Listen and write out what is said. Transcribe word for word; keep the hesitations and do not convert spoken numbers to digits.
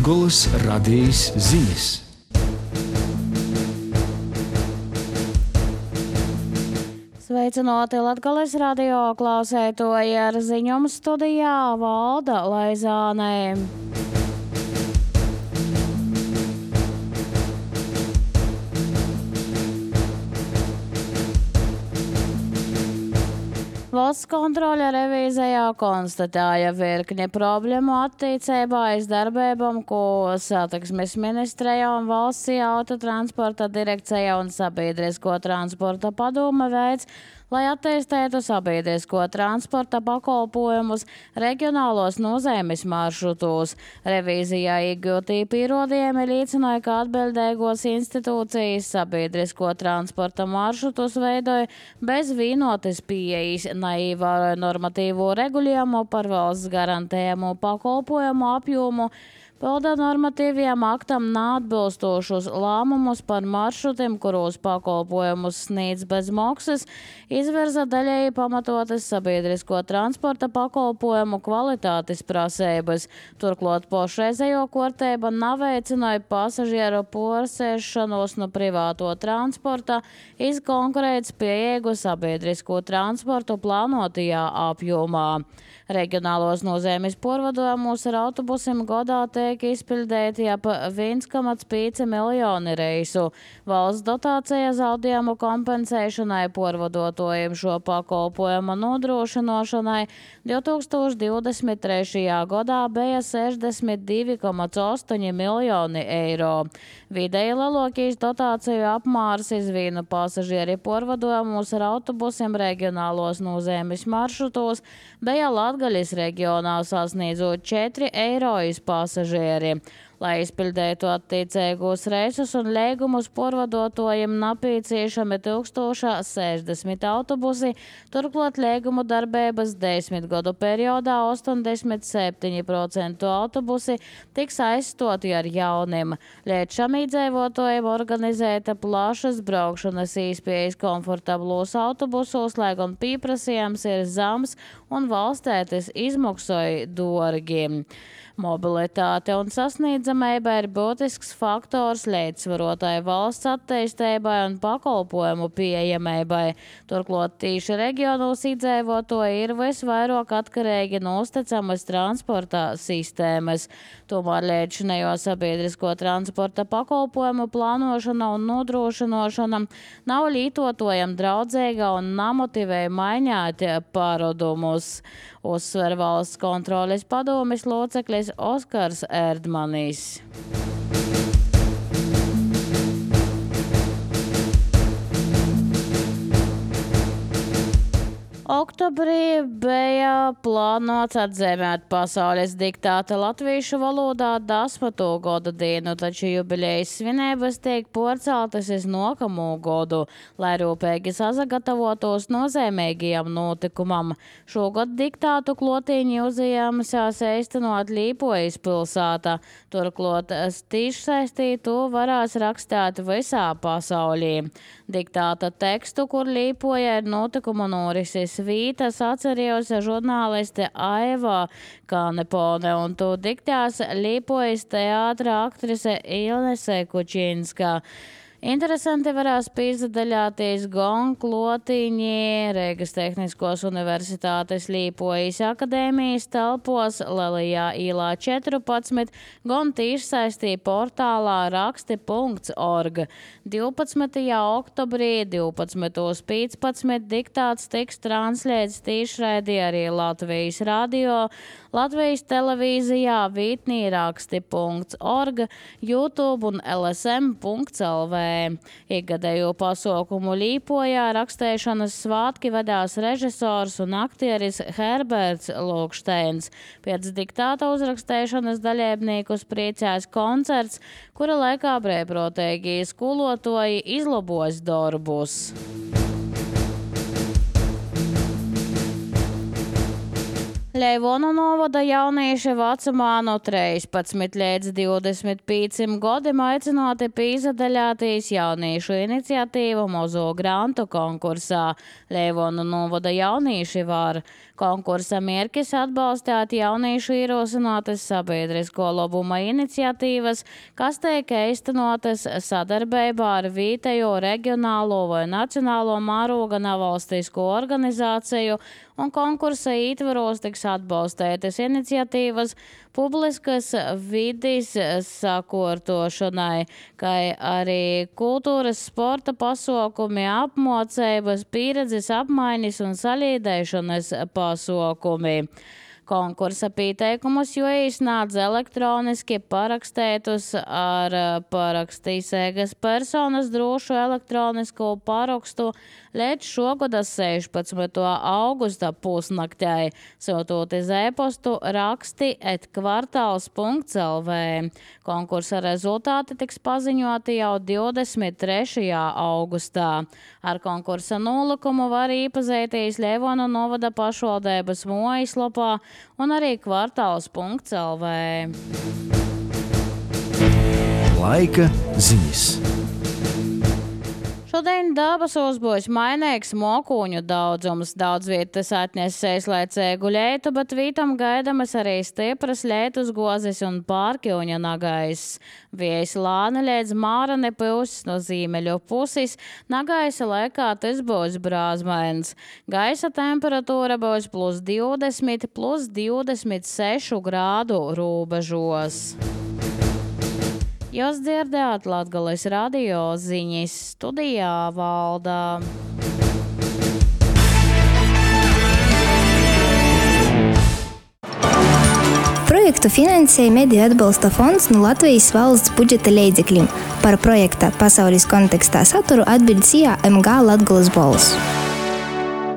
Latgoles radijas ziņas. Sveicināti Latgoles radio klausētoji, ar ziņumu studijā Valda Laizāne. Valsts kontrole revīzijā konstatēja virkni problēmu attīcībā izdarbībām, ko satiksmes ministreja un valsts autotransporta direkcija un sabiedrisko transporta padome veids, lai attīstītu sabiedrisko transporta pakalpojumus reģionālos nozīmes maršrutos. Revīzijā iegūtī pierādījumi liecināja, ka atbildīgos institūcijas sabiedrisko transporta maršrutus veidoja bez vienotas pieejas, neievēroja normatīvo regulējumu par valsts garantējumu pakalpojumu apjomu, pilda normatīvajam aktam neatbilstošus lēmumus par maršrutiem, kuros pakalpojumus sniedz bez maksas, izvirza daļēji pamatotas sabiedrisko transporta pakalpojumu kvalitātes prasības. Turklāt pašreizējo kārtība neveicināja pasažieru pārsēšanos no privāto transporta iz konkurētspējīgu sabiedrisko transportu plānotajā apjomā. Reģionālos nozīmes pārvadojumos ar autobusiem gadā tiek izpildēti ap viens komats pieci miljoni reisu. Valsts dotācija zaudējumu kompensēšanai pārvadotājiem šo pakalpojumu nodrošināšanai divi tūkstoši divdesmit trešajā gadā bija sešdesmit divi komats astoņi miljoni eiro. Vidēji lielākais dotāciju apmērs iz vienu pasažieri pārvadojumos ar autobusiem reģionālos nozīmes maršrutos bija Latgaļas reģionā sasniedzot četri eiro iz pasažieri. Lai izpildētu attiecīgos reisus un līgumus pārvadotājiem nepieciešami tūkstoš sešdesmit autobusi, turklāt līgumu darbības desmit gadu periodā astoņdesmit septiņi procenti autobusi tiks aizstoti ar jauniem. Līdz šam iedzīvotājiem organizēta plašas braukšanas iespējas komfortablos autobusos, lai gan pieprasījums ir zams un valstētis izmaksāja dārgi. Mobilitāte un sasniedzamība ir būtisks faktors līdzsvarotai valsts attīstībai un pakalpojumu pieejamībai. Turklāt tīši reģionos iedzīvotāji ir visvairāk atkarīgi no uzticamas transporta sistēmas. Tomēr līdzinējo sabiedrisko transporta pakalpojumu plānošana un nodrošināšana nav lietotājiem draudzīga un nemotivē mainīt paradumus, uzsver valsts kontroles padomes loceklis Oskars Erdmanis. Oktobrī bija plānots atzīmēt pasaules diktāta latviešu valodā desmito gada dienu, taču jubilejas svinības tiek pārceltas uz nākamo gadu, lai rūpīgi sagatavotos nozīmīgajam notikumam. Šogad diktātu klotīņi uzņēmusies īstenot Līpojas pilsētā, turklāt tiešsaistī varēs rakstīt visā pasaulī. Diktāta tekstu, kur Līpoja ir notikumu norises vītas, atcerējos žurnāliste Aiva Kanepone, un to diktās Līpojas teātra aktrise Ilnese Kučinska. Interesanti varēs piedalīties gan klotīņi Rīgas Tehniskos universitātes Līpojas akadēmijas telpos Lelijā ielā četrpadsmit, gan tiešsaistī portālā raksti punkts org. divpadsmitajā oktobrī divpadsmit piecpadsmit diktāts tiks translēts tiešraidī arī Latvijas radio, Latvijas televīzijā, vītnī raksti punkts org, YouTube un L S M punkts L V. Ikgadējo pasaukumu Līpojā rakstēšanas svātki vadās režisors un aktieris Herberts Lukšteins. Pēc diktāta uzrakstēšanas dalībniekus priecās koncerts, kura laikā brīvprātīgie skolotāji izlabos darbus. Leivonu novada jaunieši vecumā no trīspadsmit līdz divdesmit piecim gadiem aicināti piedalīties jauniešu iniciatīvu Mozo grantu konkursā. Leivonu novada jaunieši var. Konkursa mērķis atbalstīt jauniešu ierosinātas sabiedrisko labuma iniciatīvas, kas tiek īstenotas sadarbībā ar vietējo, reģionālo vai nacionālo mēroga nevalstisko organizāciju, un konkursa ietvaros tiks atbalstētas iniciatīvas publiskas vides sakārtošanai, kā arī kultūras, sporta pasākumi, apmācības, pieredzes apmaiņas un salīdēšanas pasākumi. Konkursa pieteikumus jo iesniedz elektroniski parakstētus ar parakstīsēgas personas drošu elektronisko parakstu līdz šogada sešpadsmitajā augusta pusnaktei, sūtot iz e-postu raksti et kvartāls punkts el vē. Konkursa rezultāti tiks paziņoti jau divdesmit trešajā augustā. Ar konkursa nolikumu var iepazīties Leivonu novada pašvaldības mājaslapā un arī kvartāls punkts el vē. Laika ziņas. Šodien debesos būs mainīgs mokuņu daudzums. Daudz vietas atnes sēslaicēgu leitu, bet vītam gaidamas arī stipras leitus gozes un pārkilņa nagais. Vējs lāni līdz Mārane puses no ziemeļu puses, nagaisa laikā tas būs brāzmains. Gaisa temperatūra būs plus divdesmit, plus divdesmit seši grādu robežos. Jūs dzirdējāt Latgales radio ziņas, studijā Valda. Projektu finansēja Mediju atbalsta fonds no Latvijas valsts budžeta līdzekļiem. Par projekta pasaules kontekstā saturu atbild S I A M G Latgales balss.